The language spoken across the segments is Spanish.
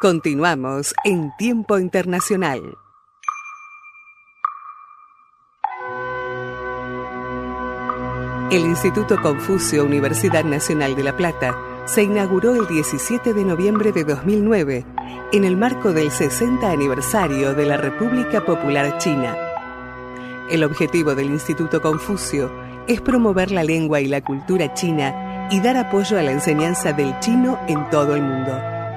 Continuamos en Tiempo Internacional. El Instituto Confucio Universidad Nacional de La Plata se inauguró el 17 de noviembre de 2009 en el marco del 60 aniversario de la República Popular China. El objetivo del Instituto Confucio es promover la lengua y la cultura china y dar apoyo a la enseñanza del chino en todo el mundo.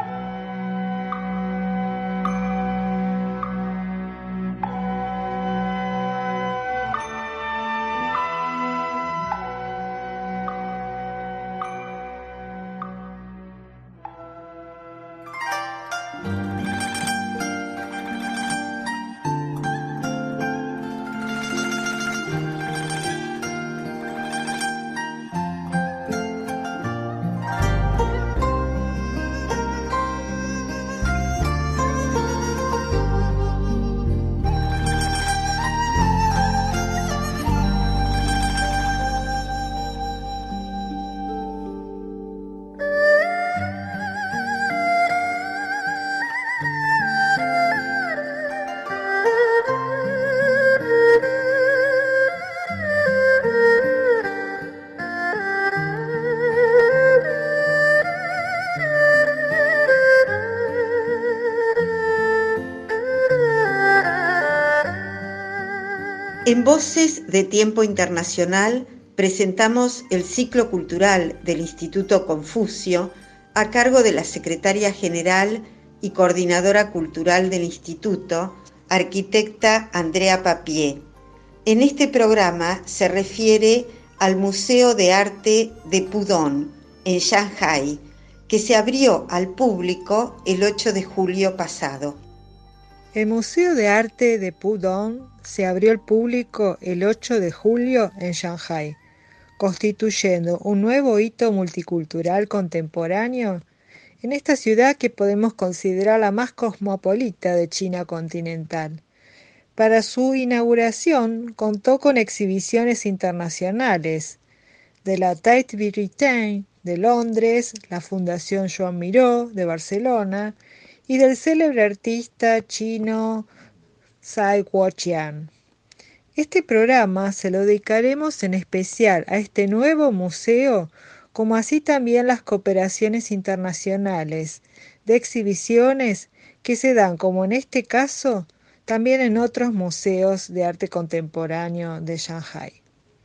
En Voces de Tiempo Internacional presentamos el ciclo cultural del Instituto Confucio a cargo de la secretaria general y coordinadora cultural del Instituto, arquitecta Andrea Papier. En este programa se refiere al Museo de Arte de Pudong, en Shanghái, que se abrió al público el 8 de julio pasado. El Museo de Arte de Pudong se abrió al público el 8 de julio en Shanghái, constituyendo un nuevo hito multicultural contemporáneo en esta ciudad que podemos considerar la más cosmopolita de China continental. Para su inauguración contó con exhibiciones internacionales de la Tate Britain de Londres, la Fundación Joan Miró de Barcelona y del célebre artista chino Tsai Guoqian. Este programa se lo dedicaremos en especial a este nuevo museo, como así también las cooperaciones internacionales de exhibiciones que se dan, como en este caso, también en otros museos de arte contemporáneo de Shanghái.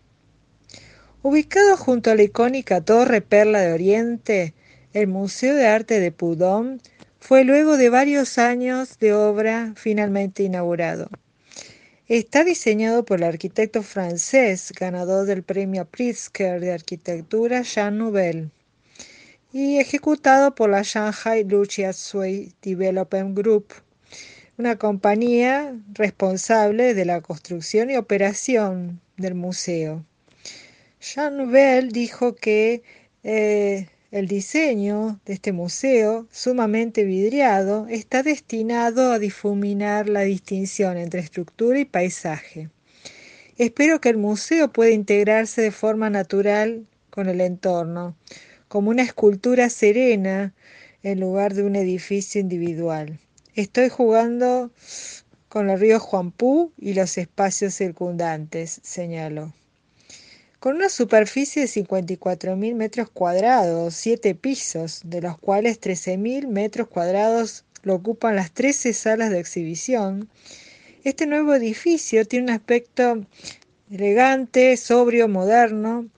Ubicado junto a la icónica Torre Perla de Oriente, el Museo de Arte de Pudong fue luego de varios años de obra finalmente inaugurado. Está diseñado por el arquitecto francés ganador del premio Pritzker de arquitectura Jean Nouvel y ejecutado por la Shanghai Lujiazui Development Group, una compañía responsable de la construcción y operación del museo. Jean Nouvel dijo que el diseño de este museo, sumamente vidriado, está destinado a difuminar la distinción entre estructura y paisaje. Espero que el museo pueda integrarse de forma natural con el entorno, como una escultura serena en lugar de un edificio individual. Estoy jugando con el río Huangpu y los espacios circundantes, señaló. Con una superficie de 54.000 metros cuadrados, 7 pisos, de los cuales 13.000 metros cuadrados lo ocupan las 13 salas de exhibición, este nuevo edificio tiene un aspecto elegante, sobrio, moderno,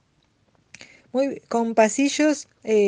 con pasillos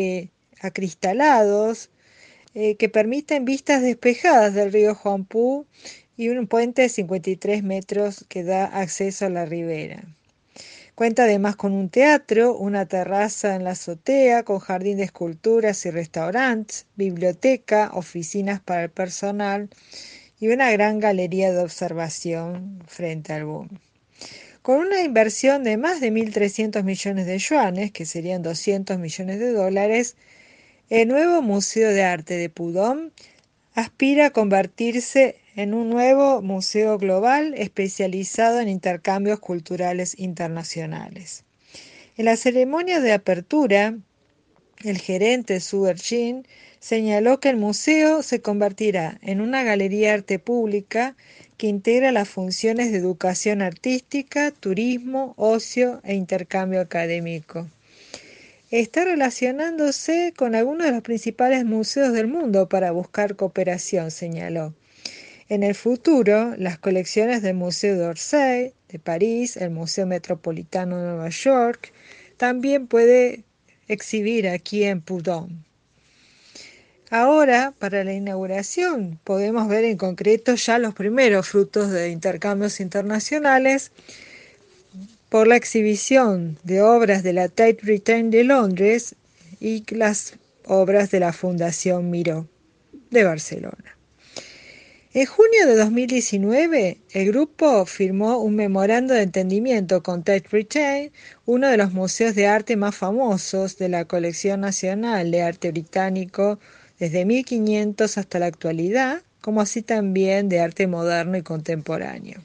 acristalados que permiten vistas despejadas del río Huangpu y un puente de 53 metros que da acceso a la ribera. Cuenta además con un teatro, una terraza en la azotea, con jardín de esculturas y restaurantes, biblioteca, oficinas para el personal y una gran galería de observación frente al boom. Con una inversión de más de 1.300 millones de yuanes, que serían 200 millones de dólares, el nuevo Museo de Arte de Pudong aspira a convertirse en un nuevo museo global especializado en intercambios culturales internacionales. En la ceremonia de apertura, El gerente Su Jin señaló que el museo se convertirá en una galería de arte pública que integra las funciones de educación artística, turismo, ocio e intercambio académico. Está relacionándose con algunos de los principales museos del mundo para buscar cooperación, señaló. En el futuro, las colecciones del Museo d'Orsay de París, el Museo Metropolitano de Nueva York, también puede exhibir aquí en Pudong. Ahora, para la inauguración, podemos ver en concreto ya los primeros frutos de intercambios internacionales por la exhibición de obras de la Tate Britain de Londres y las obras de la Fundación Miró de Barcelona. En junio de 2019, el grupo firmó un memorando de entendimiento con Tate Britain, uno de los museos de arte más famosos de la colección nacional de arte británico desde 1500 hasta la actualidad, como así también de arte moderno y contemporáneo.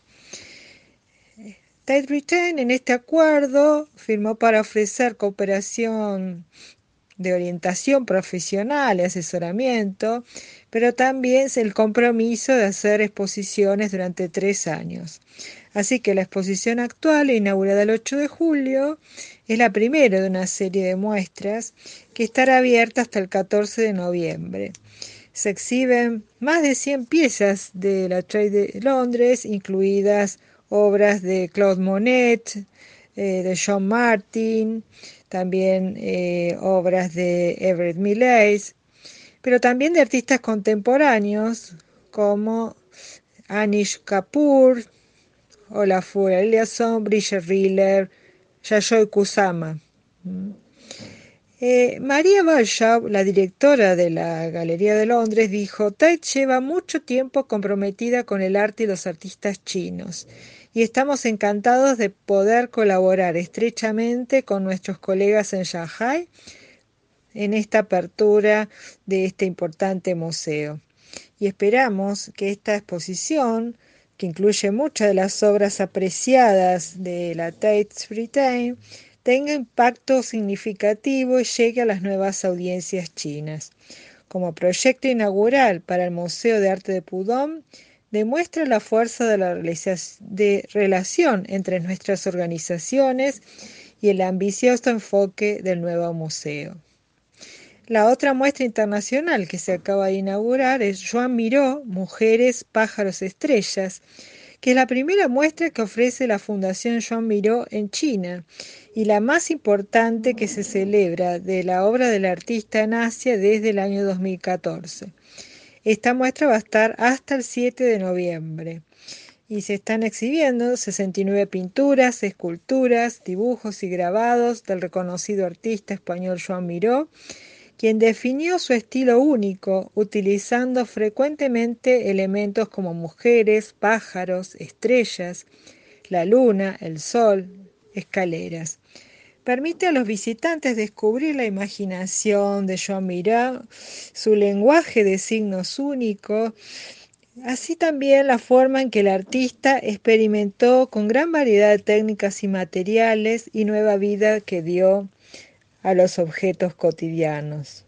Tate Britain en este acuerdo firmó para ofrecer cooperación de orientación profesional y asesoramiento, pero también el compromiso de hacer exposiciones durante 3 años. Así que la exposición actual, inaugurada el 8 de julio, es la primera de una serie de muestras que estará abierta hasta el 14 de noviembre. Se exhiben más de 100 piezas de la Tate de Londres, incluidas obras de Claude Monet, de John Martin, también obras de Everett Millais, pero también de artistas contemporáneos como Anish Kapoor, Olafur Eliasson, Bridget Riller, Yayoi Kusama. María Balshaw, la directora de la Galería de Londres, dijo: Tate lleva mucho tiempo comprometida con el arte y los artistas chinos, y estamos encantados de poder colaborar estrechamente con nuestros colegas en Shanghái en esta apertura de este importante museo. Y esperamos que esta exposición, que incluye muchas de las obras apreciadas de la Tate Britain, tenga impacto significativo y llegue a las nuevas audiencias chinas. Como proyecto inaugural para el Museo de Arte de Pudong, demuestra la fuerza de la relación entre nuestras organizaciones y el ambicioso enfoque del nuevo museo. La otra muestra internacional que se acaba de inaugurar es Joan Miró, Mujeres, Pájaros, Estrellas, que es la primera muestra que ofrece la Fundación Joan Miró en China y la más importante que se celebra de la obra del artista en Asia desde el año 2014. Esta muestra va a estar hasta el 7 de noviembre y se están exhibiendo 69 pinturas, esculturas, dibujos y grabados del reconocido artista español Joan Miró, quien definió su estilo único utilizando frecuentemente elementos como mujeres, pájaros, estrellas, la luna, el sol, escaleras. Permite a los visitantes descubrir la imaginación de Joan Miró, su lenguaje de signos único, así también la forma en que el artista experimentó con gran variedad de técnicas y materiales y nueva vida que dio a los objetos cotidianos.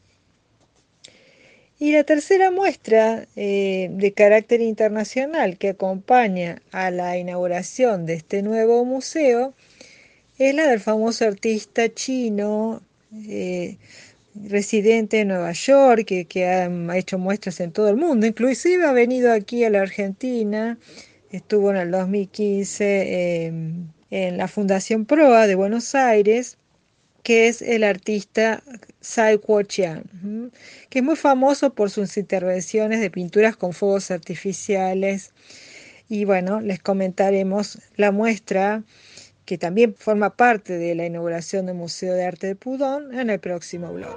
Y la tercera muestra de carácter internacional que acompaña a la inauguración de este nuevo museo es la del famoso artista chino residente en Nueva York, que ha hecho muestras en todo el mundo, inclusive ha venido aquí a la Argentina, estuvo en el 2015 en la Fundación Proa de Buenos Aires, que es el artista Tsai Kuo-Chiang, que es muy famoso por sus intervenciones de pinturas con fuegos artificiales. Y bueno, les comentaremos la muestra que también forma parte de la inauguración del Museo de Arte de Pudong en el próximo blog.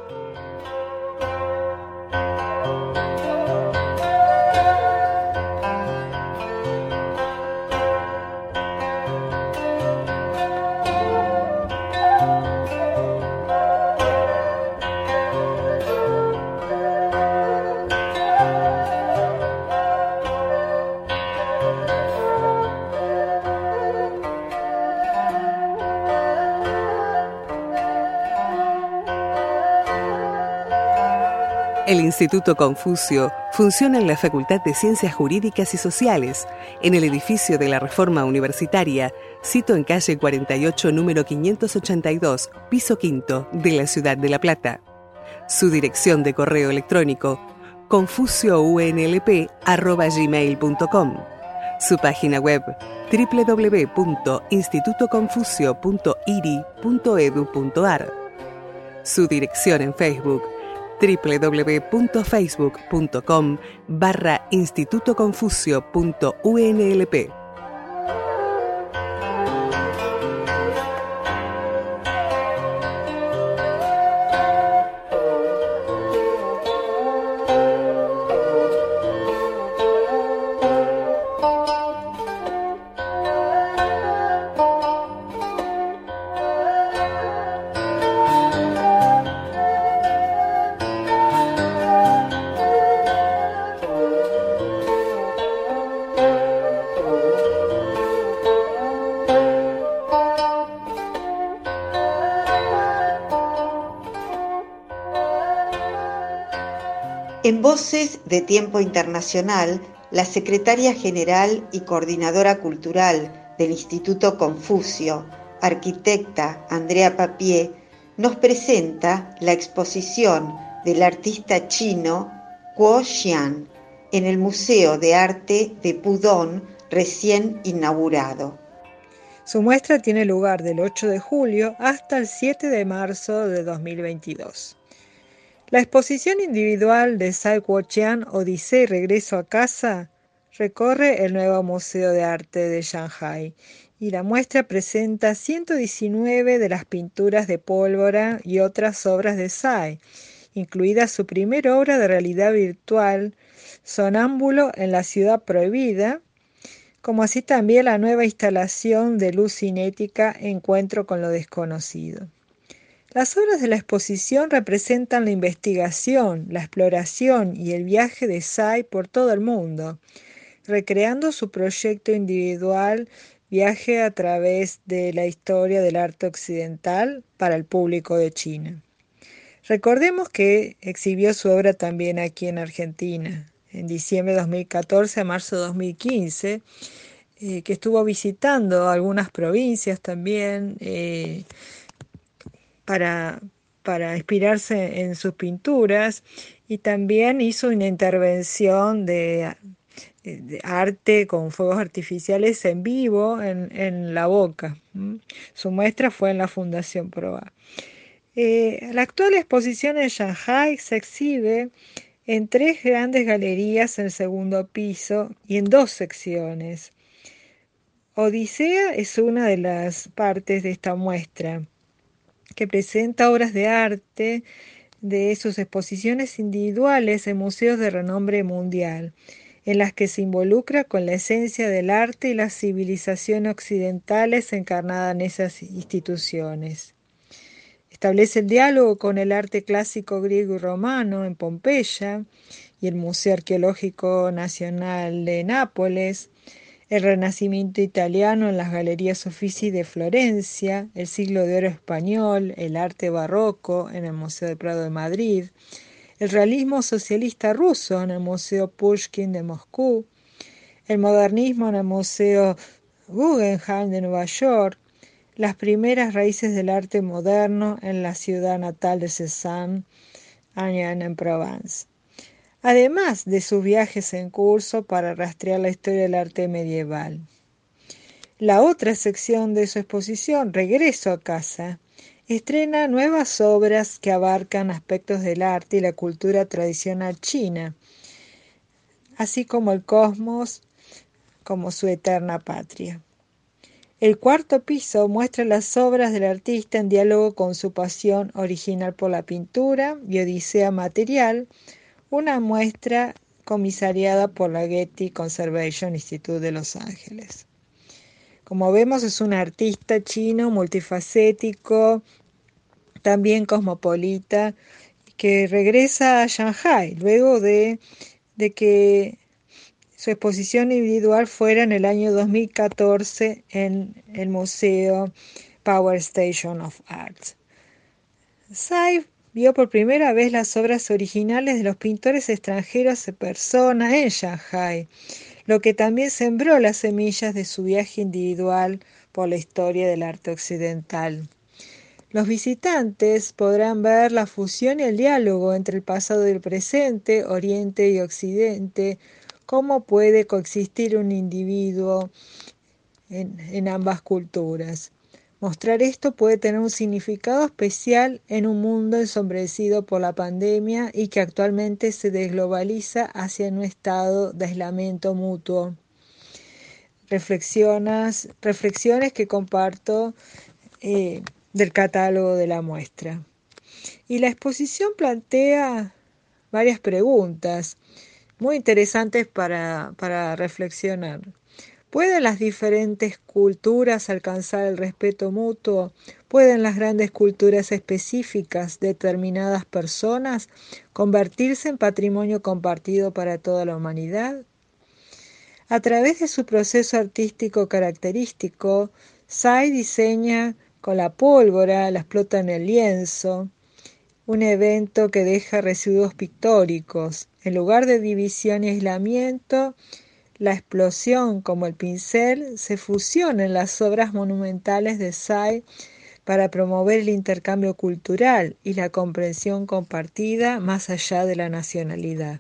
El Instituto Confucio funciona en la Facultad de Ciencias Jurídicas y Sociales, en el edificio de la Reforma Universitaria, sito en calle 48, número 582, piso quinto, de la ciudad de La Plata. Su dirección de correo electrónico: confuciounlp@gmail.com. Su página web: www.institutoconfucio.iri.edu.ar. Su dirección en Facebook: www.facebook.com/institutoconfucio.unlp. En Voces de Tiempo Internacional, la secretaria general y coordinadora cultural del Instituto Confucio, arquitecta Andrea Papié, nos presenta la exposición del artista chino Guo Xian en el Museo de Arte de Pudong, recién inaugurado. Su muestra tiene lugar del 8 de julio hasta el 7 de marzo de 2022. La exposición individual de Tsai Guo-Qian, Odisea y Regreso a Casa, recorre el nuevo Museo de Arte de Shanghái y la muestra presenta 119 de las pinturas de pólvora y otras obras de Tsai, incluida su primera obra de realidad virtual, Sonámbulo en la Ciudad Prohibida, como así también la nueva instalación de luz cinética Encuentro con lo Desconocido. Las obras de la exposición representan la investigación, la exploración y el viaje de Tsai por todo el mundo, recreando su proyecto individual Viaje a través de la historia del arte occidental para el público de China. Recordemos que exhibió su obra también aquí en Argentina, en diciembre de 2014 a marzo de 2015, que estuvo visitando algunas provincias también, para inspirarse en sus pinturas, y también hizo una intervención de arte con fuegos artificiales en vivo en La Boca. Su muestra fue en la Fundación Proa. La actual exposición en Shanghái se exhibe en 3 grandes galerías en el segundo piso y en 2 secciones. Odisea es una de las partes de esta muestra, que presenta obras de arte de sus exposiciones individuales en museos de renombre mundial, en las que se involucra con la esencia del arte y la civilización occidentales encarnada en esas instituciones. Establece el diálogo con el arte clásico griego y romano en Pompeya y el Museo Arqueológico Nacional de Nápoles, el Renacimiento italiano en las Galerías Uffizi de Florencia, el Siglo de Oro español, el arte barroco en el Museo del Prado de Madrid, el realismo socialista ruso en el Museo Pushkin de Moscú, el modernismo en el Museo Guggenheim de Nueva York, las primeras raíces del arte moderno en la ciudad natal de Cézanne, en Provence. Además de sus viajes en curso para rastrear la historia del arte medieval. La otra sección de su exposición, Regreso a Casa, estrena nuevas obras que abarcan aspectos del arte y la cultura tradicional china, así como el cosmos como su eterna patria. El cuarto piso muestra las obras del artista en diálogo con su pasión original por la pintura y Odisea material, una muestra comisariada por la Getty Conservation Institute de Los Ángeles. Como vemos, es un artista chino multifacético, también cosmopolita, que regresa a Shanghái luego de que su exposición individual fuera en el año 2014 en el Museo Power Station of Arts. Tsai vio por primera vez las obras originales de los pintores extranjeros en persona en Shanghái, lo que también sembró las semillas de su viaje individual por la historia del arte occidental. Los visitantes podrán ver la fusión y el diálogo entre el pasado y el presente, Oriente y Occidente, cómo puede coexistir un individuo en ambas culturas. Mostrar esto puede tener un significado especial en un mundo ensombrecido por la pandemia y que actualmente se desglobaliza hacia un estado de aislamiento mutuo. Reflexiones que comparto del catálogo de la muestra. Y la exposición plantea varias preguntas muy interesantes para reflexionar. ¿Pueden las diferentes culturas alcanzar el respeto mutuo? ¿Pueden las grandes culturas específicas de determinadas personas convertirse en patrimonio compartido para toda la humanidad? A través de su proceso artístico característico, Tsai diseña con la pólvora, la explota en el lienzo, un evento que deja residuos pictóricos. En lugar de división y aislamiento, la explosión, como el pincel, se fusiona en las obras monumentales de Tsai para promover el intercambio cultural y la comprensión compartida más allá de la nacionalidad.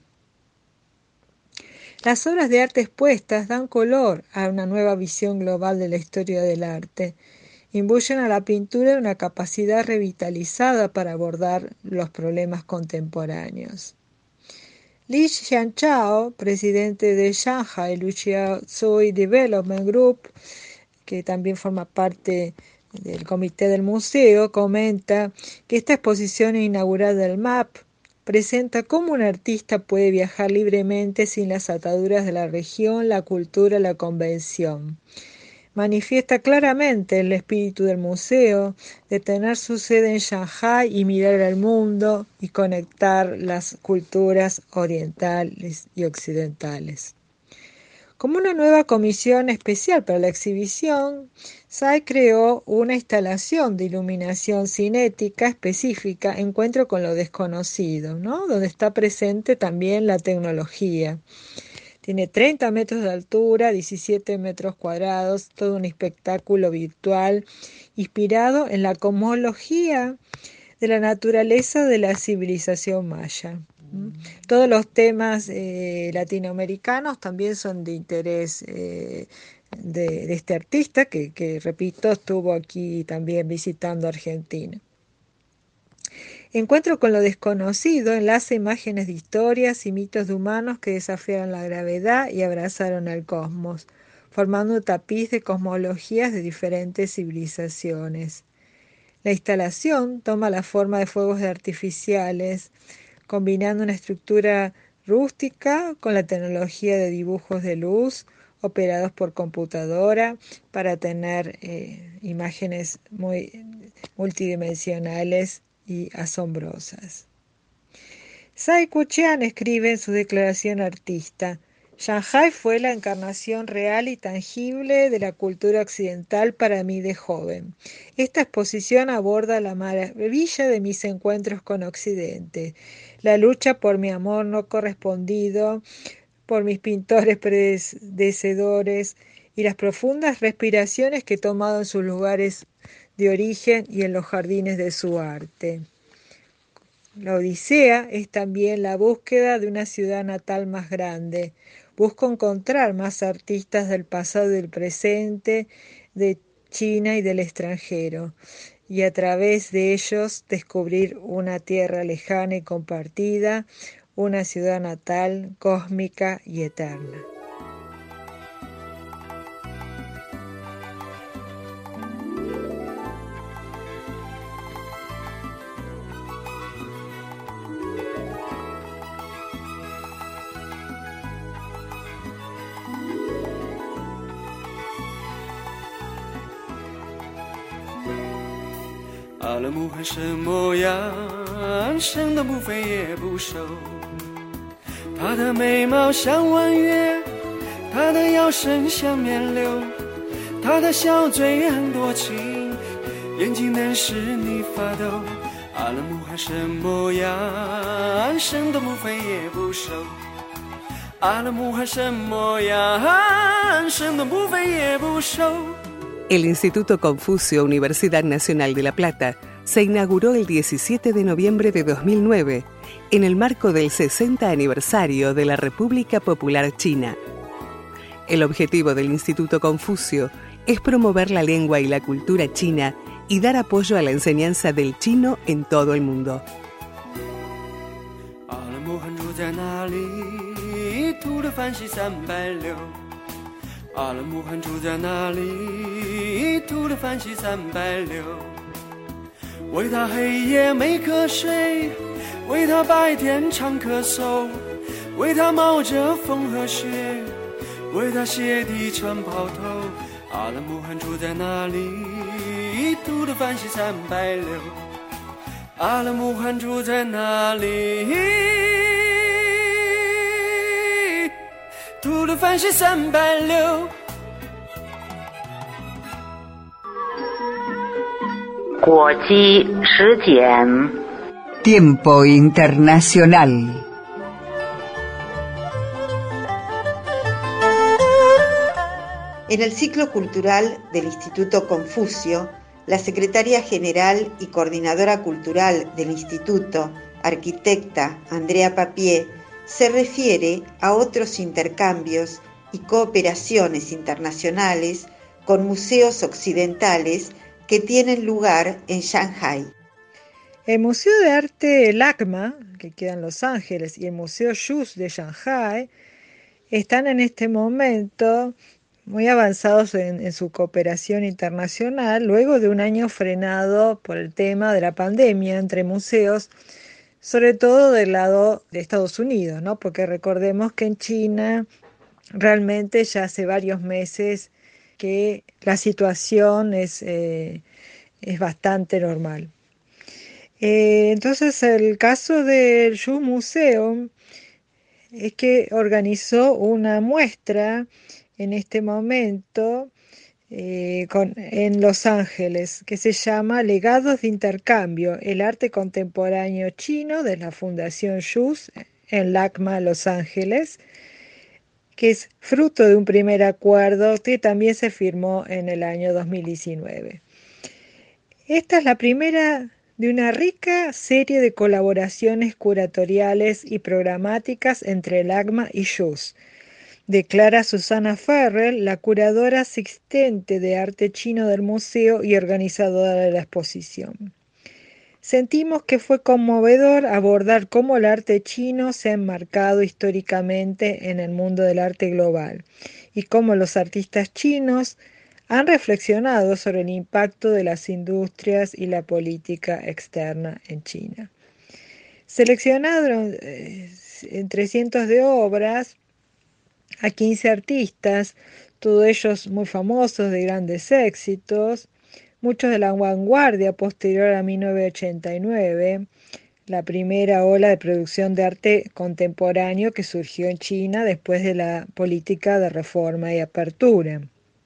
Las obras de arte expuestas dan color a una nueva visión global de la historia del arte. Imbuyen a la pintura una capacidad revitalizada para abordar los problemas contemporáneos. Li Xianchao, presidente de Shanghai Luxiaozui Development Group, que también forma parte del comité del museo, comenta que esta exposición inaugural del MAP presenta cómo un artista puede viajar libremente sin las ataduras de la región, la cultura, la convención. Manifiesta claramente el espíritu del museo de tener su sede en Shanghái y mirar al mundo y conectar las culturas orientales y occidentales. Como una nueva comisión especial para la exhibición, Tsai creó una instalación de iluminación cinética específica, Encuentro con lo desconocido, ¿no? Donde está presente también la tecnología. Tiene 30 metros de altura, 17 metros cuadrados, todo un espectáculo virtual inspirado en la cosmología de la naturaleza de la civilización maya. Todos los temas latinoamericanos también son de interés de este artista que, repito, estuvo aquí también visitando Argentina. Encuentro con lo desconocido enlaza imágenes de historias y mitos de humanos que desafiaron la gravedad y abrazaron al cosmos, formando un tapiz de cosmologías de diferentes civilizaciones. La instalación toma la forma de fuegos artificiales, combinando una estructura rústica con la tecnología de dibujos de luz operados por computadora para tener imágenes muy multidimensionales y asombrosas. Tsai Qian escribe en su declaración artista: Shanghái fue la encarnación real y tangible de la cultura occidental para mí de joven. Esta exposición aborda la maravilla de mis encuentros con Occidente, la lucha por mi amor no correspondido, por mis pintores predecesores y las profundas respiraciones que he tomado en sus lugares de origen y en los jardines de su arte. La Odisea es también la búsqueda de una ciudad natal más grande. Busco encontrar más artistas del pasado y del presente, de China y del extranjero, y a través de ellos descubrir una tierra lejana y compartida, una ciudad natal, cósmica y eterna. 阿勒木很什么样，生的不肥也不瘦，她的眉毛像弯月，她的腰身像面柳，她的小嘴很多情，眼睛能使你发抖。 阿拉木汗什么样，生的不肥也不瘦。阿拉木汗什么样，生的不肥也不瘦。 El Instituto Confucio Universidad Nacional de La Plata se inauguró el 17 de noviembre de 2009 en el marco del 60 aniversario de la República Popular China. El objetivo del Instituto Confucio es promover la lengua y la cultura china y dar apoyo a la enseñanza del chino en todo el mundo. 阿拉木汗住在哪里？吐了饭稀360。阿拉木汗住在哪里？吐了饭稀360。为他黑夜没瞌睡，为他白天常咳嗽，为他冒着风和雪，为他鞋底穿泡头。阿拉木汗住在哪里？吐了饭稀360。阿拉木汗住在哪里？吐了饭稀360。 国际时间 Tiempo Internacional. En el ciclo cultural del Instituto Confucio, la secretaria general y coordinadora cultural del instituto, arquitecta Andrea Papié, se refiere a otros intercambios y cooperaciones internacionales con museos occidentales que tienen lugar en Shanghái. El Museo de Arte LACMA, que queda en Los Ángeles, y el Museo JUS de Shanghái están en este momento muy avanzados en su cooperación internacional, luego de un año frenado por el tema de la pandemia entre museos, sobre todo del lado de Estados Unidos, ¿no? Porque recordemos que en China realmente ya hace varios meses que la situación es bastante normal. Entonces el caso del JUS Museum es que organizó una muestra en este momento en Los Ángeles, que se llama Legados de Intercambio, el arte contemporáneo chino de la Fundación JUS en LACMA, Los Ángeles, que es fruto de un primer acuerdo que también se firmó en el año 2019. Esta es la primera de una rica serie de colaboraciones curatoriales y programáticas entre LACMA y JUS, declara Susana Ferrell, la curadora asistente de arte chino del museo y organizadora de la exposición. Sentimos que fue conmovedor abordar cómo el arte chino se ha enmarcado históricamente en el mundo del arte global y cómo los artistas chinos han reflexionado sobre el impacto de las industrias y la política externa en China. Seleccionaron entre cientos de obras a 15 artistas, todos ellos muy famosos, de grandes éxitos, muchos de la vanguardia posterior a 1989, la primera ola de producción de arte contemporáneo que surgió en China después de la política de reforma y apertura.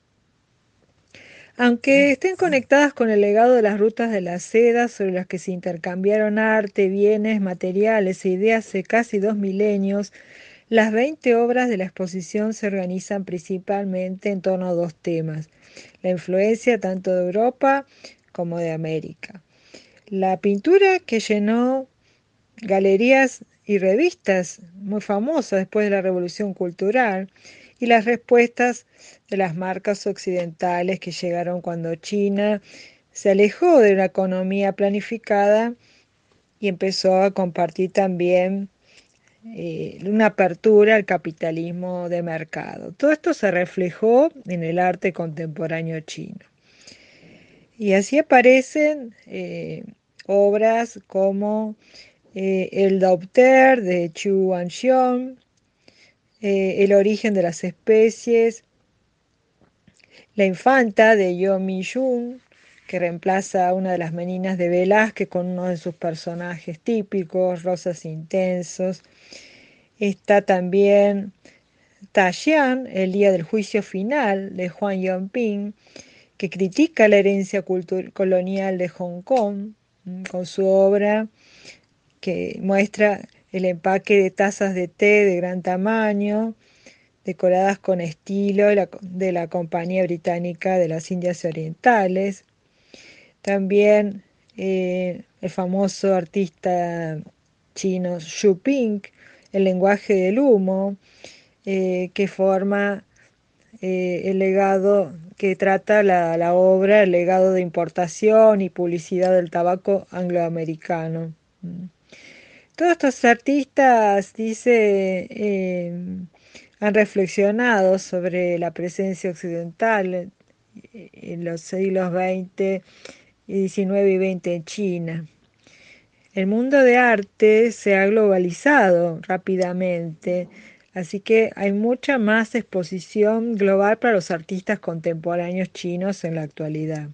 Aunque estén conectadas con el legado de las rutas de la seda sobre las que se intercambiaron arte, bienes, materiales e ideas hace casi 2 milenios, las 20 obras de la exposición se organizan principalmente en torno a 2 temas: la influencia tanto de Europa como de América. La pintura que llenó galerías y revistas muy famosas después de la Revolución Cultural, y las respuestas de las marcas occidentales que llegaron cuando China se alejó de una economía planificada y empezó a compartir también una apertura al capitalismo de mercado. Todo esto se reflejó en el arte contemporáneo chino. Y así aparecen obras como El Dauphter de Xu Guangxiong, El origen de las especies, La infanta de Yo Mi-jung, que reemplaza a una de las meninas de Velázquez con uno de sus personajes típicos, rosas intensos. Está también Taxian, El día del juicio final, de Huang Yongping, que critica la herencia colonial de Hong Kong, con su obra que muestra el empaque de tazas de té de gran tamaño, decoradas con estilo de la Compañía Británica de las Indias Orientales. También el famoso artista chino Xu Ping, el lenguaje del humo, que forma el legado que trata la obra, el legado de importación y publicidad del tabaco angloamericano. Todos estos artistas, dice, han reflexionado sobre la presencia occidental en los siglos XX, XIX y XX en China. El mundo de arte se ha globalizado rápidamente, así que hay mucha más exposición global para los artistas contemporáneos chinos en la actualidad.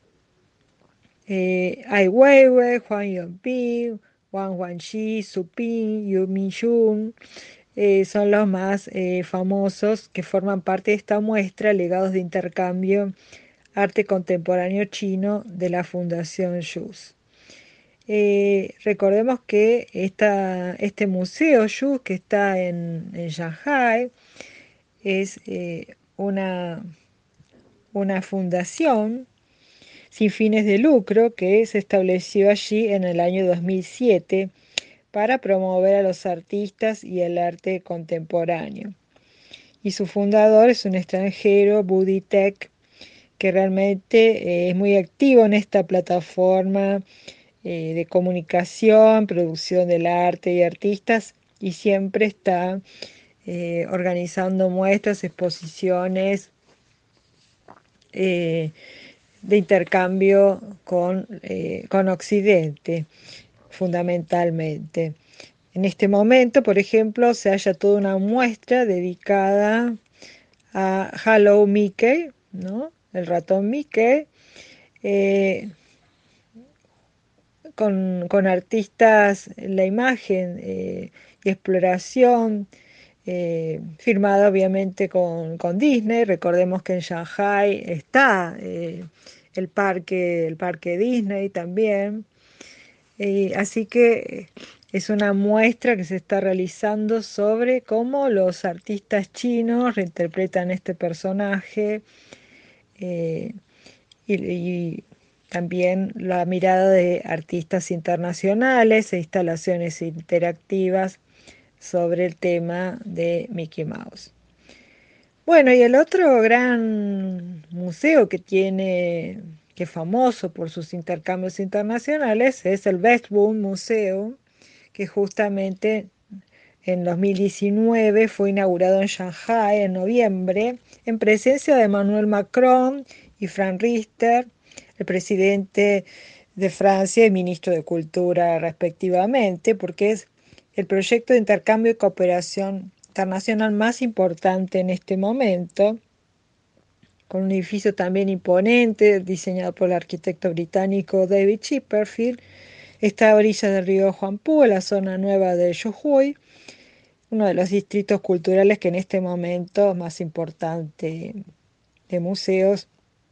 Ai Weiwei, Huang Yongping, Wang Wanxi, Su Ping, Yu Minxun, son los más famosos que forman parte de esta muestra, legados de intercambio arte contemporáneo chino de la Fundación Xus. Recordemos que este museo Xus, que está en Shanghai, es una fundación sin fines de lucro que se estableció allí en el año 2007 para promover a los artistas y el arte contemporáneo. Y su fundador es un extranjero, Budi Tech, que realmente es muy activo en esta plataforma de comunicación, producción del arte y artistas, y siempre está organizando muestras, exposiciones de intercambio con Occidente, fundamentalmente. En este momento, por ejemplo, se halla toda una muestra dedicada a Hello Mickey, ¿no? El ratón Mickey, con artistas en la imagen y exploración, firmada obviamente con Disney. Recordemos que en Shanghai está el parque Disney también. Así que es una muestra que se está realizando sobre cómo los artistas chinos reinterpretan este personaje y también la mirada de artistas internacionales e instalaciones interactivas sobre el tema de Mickey Mouse. Bueno, y el otro gran museo que es famoso por sus intercambios internacionales, es el Westbund Museo, que justamente en 2019 fue inaugurado en Shanghai en noviembre, en presencia de Emmanuel Macron y Frank Riester, el presidente de Francia y ministro de Cultura respectivamente, porque es el proyecto de intercambio y cooperación internacional más importante en este momento, con un edificio también imponente, diseñado por el arquitecto británico David Chipperfield. Está a orillas del río Huangpu, en la zona nueva de Zhuhai, uno de los distritos culturales que en este momento es más importante de museos.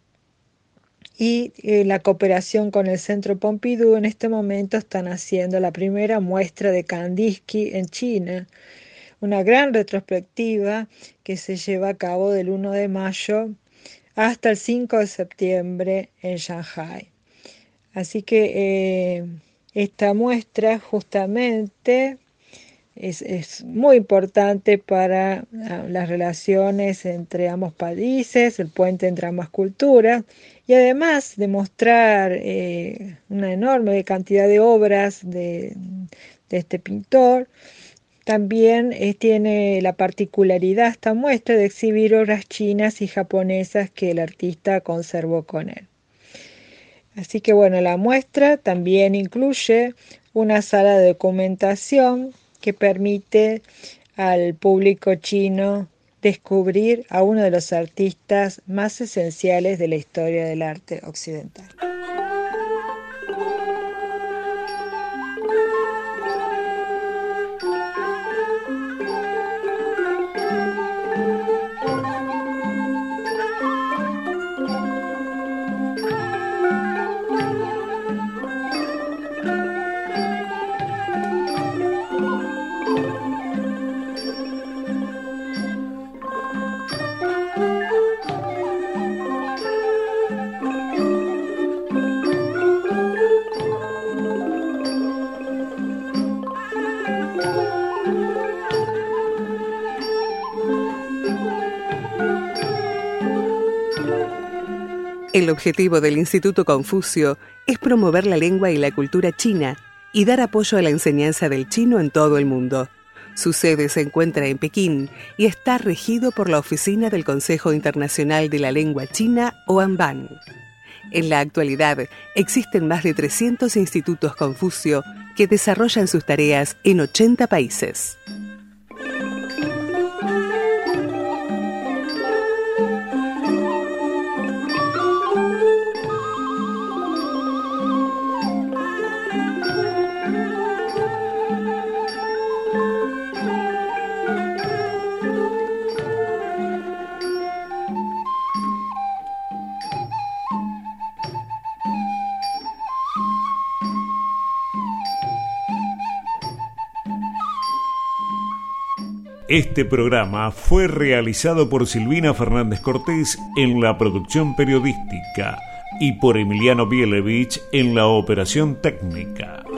Y la cooperación con el Centro Pompidou en este momento están haciendo la primera muestra de Kandinsky en China, una gran retrospectiva que se lleva a cabo del 1 de mayo hasta el 5 de septiembre en Shanghai. Así que esta muestra justamente es muy importante para las relaciones entre ambos países, el puente entre ambas culturas, y además de mostrar una enorme cantidad de obras de este pintor, también tiene la particularidad esta muestra de exhibir obras chinas y japonesas que el artista conservó con él. Así que bueno, la muestra también incluye una sala de documentación que permite al público chino descubrir a uno de los artistas más esenciales de la historia del arte occidental. El objetivo del Instituto Confucio es promover la lengua y la cultura china y dar apoyo a la enseñanza del chino en todo el mundo. Su sede se encuentra en Pekín y está regido por la Oficina del Consejo Internacional de la Lengua China, OANBAN. En la actualidad, existen más de 300 institutos Confucio que desarrollan sus tareas en 80 países. Este programa fue realizado por Silvina Fernández Cortés en la producción periodística y por Emiliano Bielevich en la operación técnica.